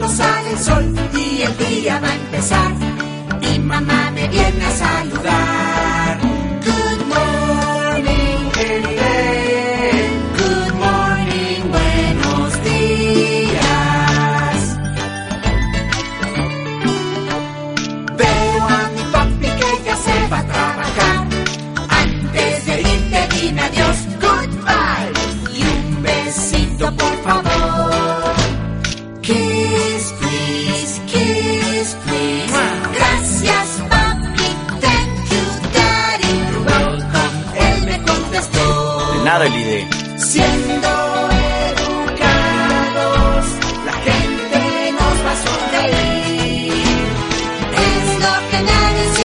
cuando sale el sol y el día va a empezar. Mi mamá me viene a saludar. Good morning, every day. Good morning, buenos días. Veo a mi papi que ya se va a trabajar. Antes de irte dime adiós, goodbye. Y un besito por favor. Kiss, please, kiss, please. Gracias, papi, thank you, daddy. You're welcome, él me contestó. De nada, Lide. Siendo